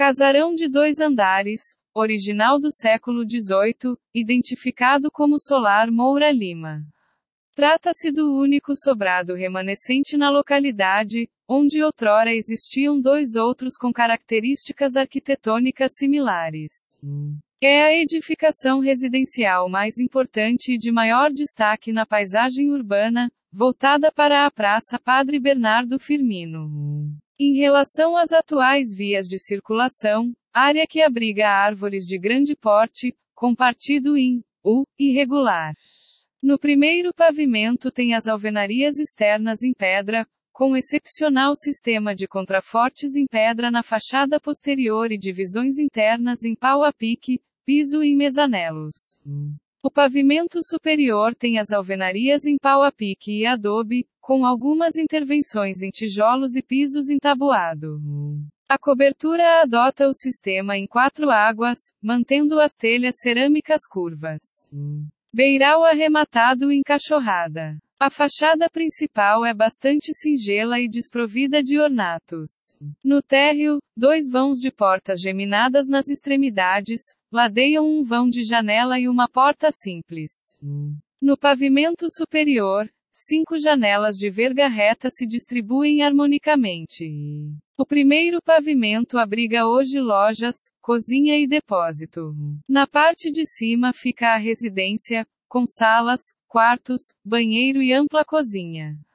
Casarão de 2 andares, original do século XVIII, identificado como Solar Moura Lima. Trata-se do único sobrado remanescente na localidade, onde outrora existiam 2 outros com características arquitetônicas similares. É a edificação residencial mais importante e de maior destaque na paisagem urbana, voltada para a Praça Padre Bernardo Firmino. Em relação às atuais vias de circulação, área que abriga árvores de grande porte, com partido em U irregular. No primeiro pavimento tem as alvenarias externas em pedra, com excepcional sistema de contrafortes em pedra na fachada posterior e divisões internas em pau a pique, piso e mesanelos. O pavimento superior tem as alvenarias em pau a pique e adobe, com algumas intervenções em tijolos e pisos entabuado. A cobertura adota o sistema em 4 águas, mantendo as telhas cerâmicas curvas. Beiral arrematado em cachorrada. A fachada principal é bastante singela e desprovida de ornatos. No térreo, 2 vãos de portas geminadas nas extremidades, ladeiam um vão de janela e uma porta simples. No pavimento superior, 5 janelas de verga reta se distribuem harmonicamente. O primeiro pavimento abriga hoje lojas, cozinha e depósito. Na parte de cima fica a residência, com salas, quartos, banheiro e ampla cozinha.